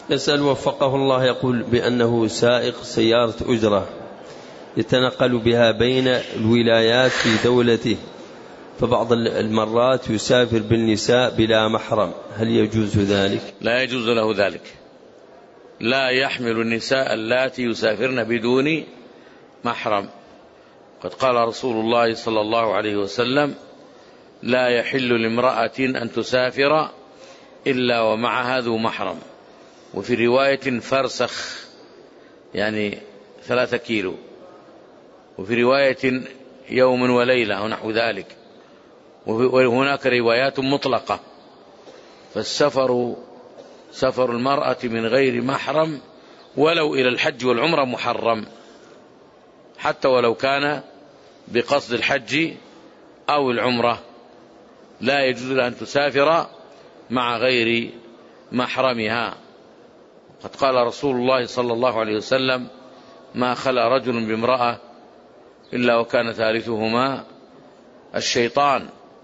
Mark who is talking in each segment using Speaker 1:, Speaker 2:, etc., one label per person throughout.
Speaker 1: يسأل وفقه الله، يقول بأنه سائق سيارة أجرة يتنقل بها بين الولايات في دولته، فبعض المرات يسافر بالنساء بلا محرم، هل يجوز ذلك؟
Speaker 2: لا يجوز له ذلك، لا يحمل النساء اللاتي يسافرن بدون محرم. قد قال رسول الله صلى الله عليه وسلم: لا يحل لامرأة أن تسافر إلا ومعها ذو محرم. وفي رواية فرسخ يعني 3 كيلو، وفي رواية يوم وليلة ونحو ذلك، وهناك روايات مطلقة. فالسفر سفر المرأة من غير محرم ولو إلى الحج والعمرة محرم، حتى ولو كان بقصد الحج أو العمرة، لا يجوز لها أن تسافر مع غير محرمها. قد قال رسول الله صلى الله عليه وسلم: ما خلا رجل بامرأة إلا وكان ثالثهما الشيطان.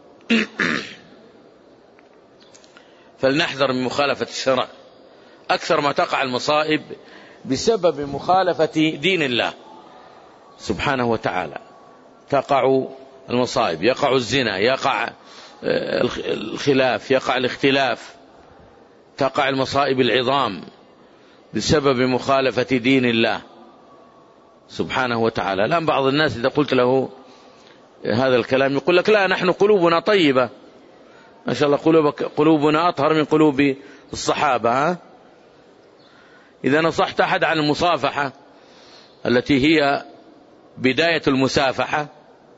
Speaker 2: فلنحذر من مخالفة الشرع. أكثر ما تقع المصائب بسبب مخالفة دين الله سبحانه وتعالى. تقع المصائب، يقع الزنا، يقع الخلاف، يقع الاختلاف، تقع المصائب العظام بسبب مخالفة دين الله سبحانه وتعالى. الآن بعض الناس إذا قلت له هذا الكلام يقول لك: لا، نحن قلوبنا طيبة ما شاء الله، قلوبنا أطهر من قلوب الصحابة. إذا نصحت أحد عن المصافحة التي هي بداية المسافحة،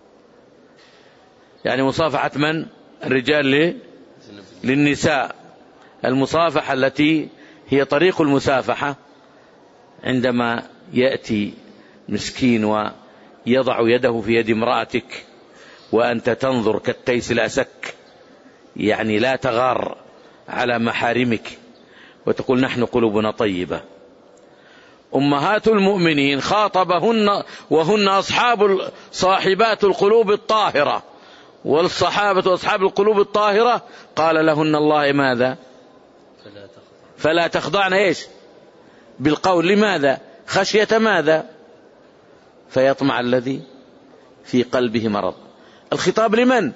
Speaker 2: يعني مصافحة من؟ الرجال للنساء، المصافحة التي هي طريق المسافحة، عندما يأتي مسكين ويضع يده في يد امرأتك وأنت تنظر كالتيس الأسك، يعني لا تغار على محارمك، وتقول: نحن قلوبنا طيبة. أمهات المؤمنين خاطبهن وهن صاحبات القلوب الطاهرة، والصحابة أصحاب القلوب الطاهرة قال لهن الله ماذا؟ فلا تخضعن إيش؟ بالقول. لماذا؟ خشية ماذا؟ فيطمع الذي في قلبه مرض. الخطاب لمن؟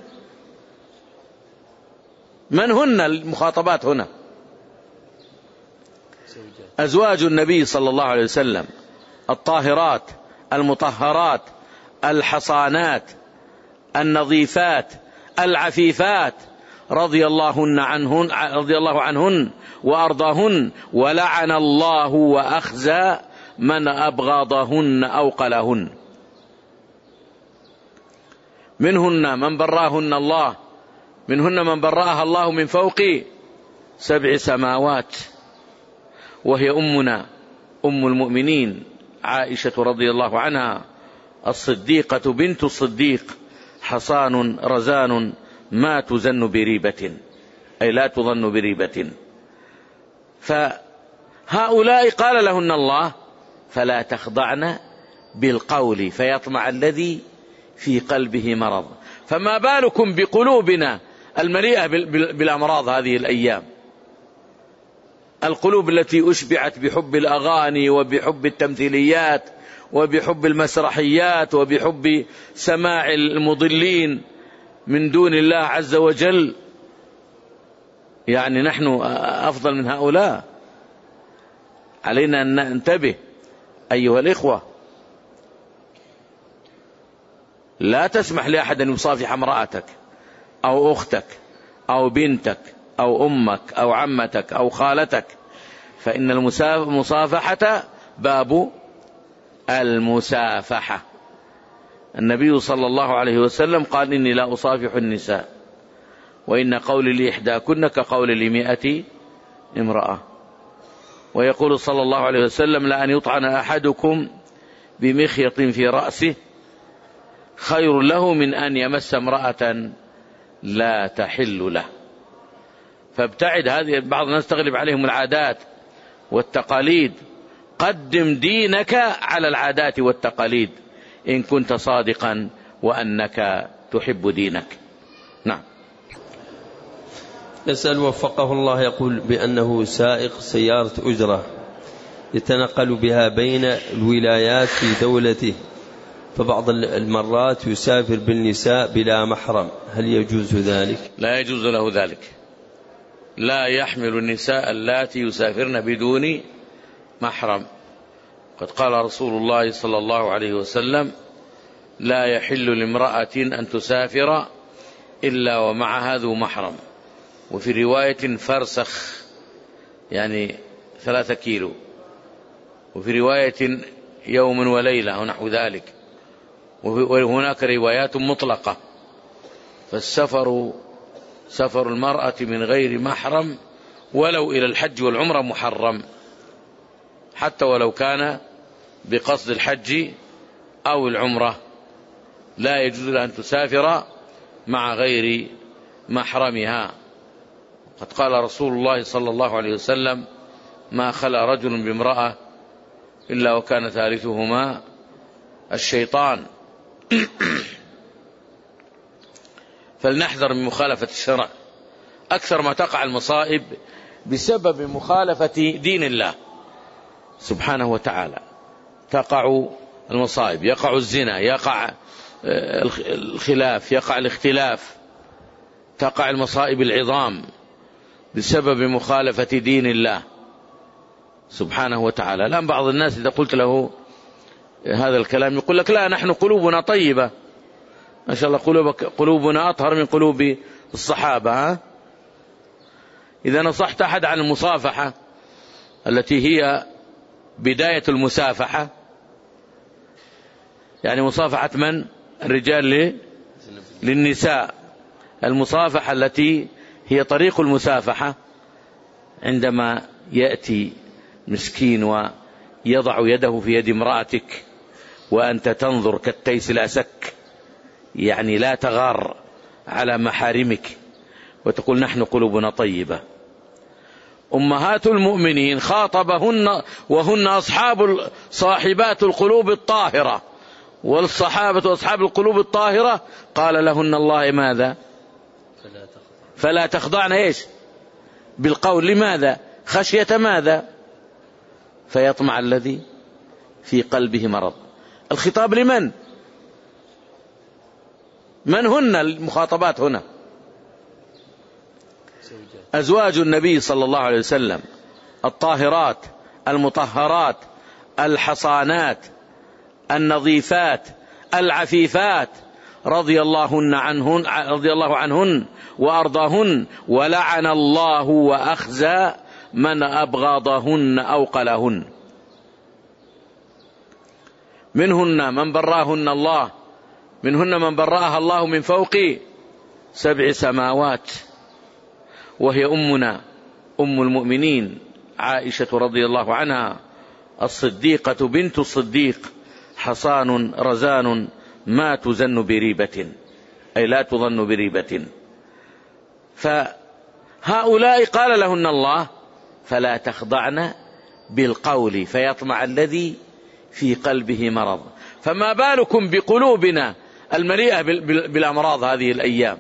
Speaker 2: من هن المخاطبات هنا؟ أزواج النبي صلى الله عليه وسلم الطاهرات المطهرات الحصانات النظيفات العفيفات، رضي الله عنهن وأرضاهن، ولعن الله وأخزى من أبغضهن أو قلهن. منهن من براهن الله، منهن من براها الله من فوق 7 سماوات، وهي أمنا أم المؤمنين عائشة رضي الله عنها الصديقة بنت الصديق، حصان رزان ما تزن بريبة، أي لا تظن بريبة. فهؤلاء قال لهن الله: فلا تخضعن بالقول فيطمع الذي في قلبه مرض. فما بالكم بقلوبنا المليئة بالأمراض هذه الأيام، القلوب التي أشبعت بحب الأغاني وبحب التمثيليات وبحب المسرحيات وبحب سماع المضلين من دون الله عز وجل. يعني نحن أفضل من هؤلاء؟ علينا أن ننتبه أيها الإخوة. لا تسمح لأحد أن يصافح امرأتك أو أختك أو بنتك أو أمك أو عمتك أو خالتك، فإن المصافحة باب المسافحة. النبي صلى الله عليه وسلم قال: إني لا أصافح النساء، وإن قولي لإحداكن كقول 100 امرأة. ويقول صلى الله عليه وسلم: لأن يطعن أحدكم بمخيط في رأسه خير له من أن يمس امرأة لا تحل له. فابتعد. هذه بعض الناس تغلب عليهم العادات والتقاليد. قدم دينك على العادات والتقاليد إن كنت صادقا وأنك تحب دينك. نعم.
Speaker 1: يسأل وفقه الله، يقول بأنه سائق سيارة أجرة يتنقل بها بين الولايات في دولته، فبعض المرات يسافر بالنساء بلا محرم، هل يجوز ذلك؟
Speaker 2: لا يجوز له ذلك. لا يحمل النساء اللاتي يسافرن بدون محرم. قد قال رسول الله صلى الله عليه وسلم: لا يحل لامرأة أن تسافر إلا ومعها ذو محرم. وفي رواية فرسخ يعني 3 كيلو، وفي رواية يوم وليلة ونحو ذلك، وهناك روايات مطلقة. فالسفر سفر المرأة من غير محرم ولو إلى الحج والعمرة محرم، حتى ولو كان بقصد الحج أو العمرة، لا يجوز لها أن تسافر مع غير محرمها. قد قال رسول الله صلى الله عليه وسلم: ما خلا رجل بامرأة إلا وكان ثالثهما الشيطان. فلنحذر من مخالفة الشرع. أكثر ما تقع المصائب بسبب مخالفة دين الله سبحانه وتعالى. تقع المصائب، يقع الزنا، يقع الخلاف، يقع الاختلاف، تقع المصائب العظام بسبب مخالفة دين الله سبحانه وتعالى. الآن بعض الناس إذا قلت له هذا الكلام يقول لك: لا، نحن قلوبنا طيبة، ما شاء الله قلوبنا أطهر من قلوب الصحابة. إذا نصحت أحد عن المصافحة التي هي بداية المسافحة، يعني مصافحة من؟ الرجال للنساء، المصافحة التي هي طريق المسافحة، عندما يأتي مسكين ويضع يده في يد امرأتك وأنت تنظر كالتيس الأسك، يعني لا تغار على محارمك، وتقول: نحن قلوبنا طيبة. أمهات المؤمنين خاطبهن وهن صاحبات القلوب الطاهرة، والصحابة أصحاب القلوب الطاهرة قال لهن الله ماذا؟ فلا تخضعن إيش؟ بالقول. لماذا؟ خشية ماذا؟ فيطمع الذي في قلبه مرض. الخطاب لمن؟ من هن المخاطبات هنا؟ أزواج النبي صلى الله عليه وسلم الطاهرات المطهرات الحصانات النظيفات العفيفات، رضي الله عنهن وأرضاهن، ولعن الله وأخزى من أبغضهن أو قلهن. منهن من براهن الله، منهن من براها الله من فوق 7 سماوات، وهي أمنا أم المؤمنين عائشة رضي الله عنها الصديقة بنت الصديق، حصان رزان ما تزن بريبة، أي لا تظن بريبة. فهؤلاء قال لهن الله: فلا تخضعن بالقول فيطمع الذي في قلبه مرض. فما بالكم بقلوبنا المليئة بالأمراض هذه الأيام،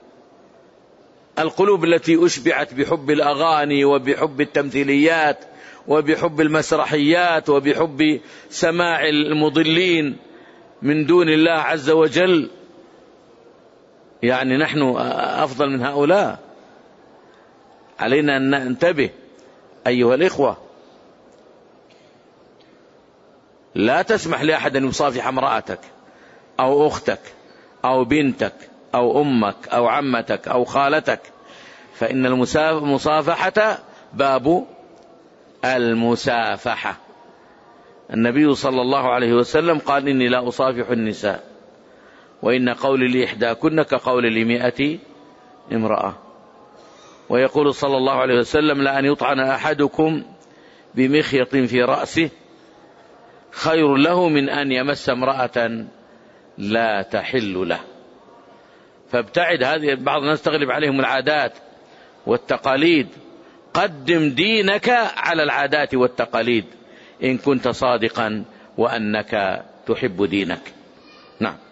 Speaker 2: القلوب التي أشبعت بحب الأغاني وبحب التمثيليات وبحب المسرحيات وبحب سماع المضلين من دون الله عز وجل. يعني نحن أفضل من هؤلاء؟ علينا أن ننتبه أيها الإخوة. لا تسمح لأحد أن يصافح امرأتك أو أختك أو بنتك أو أمك أو عمتك أو خالتك، فإن المصافحة باب المسافحة. النبي صلى الله عليه وسلم قال: إني لا أصافح النساء، وإن قولي لإحداكن كقول 100 امرأة. ويقول صلى الله عليه وسلم: لأن يطعن أحدكم بمخيط في رأسه خير له من أن يمس امرأة لا تحل له. فابتعد. هذه بعض الناس تغلب عليهم العادات والتقاليد. قدم دينك على العادات والتقاليد إن كنت صادقا وأنك تحب دينك. نعم.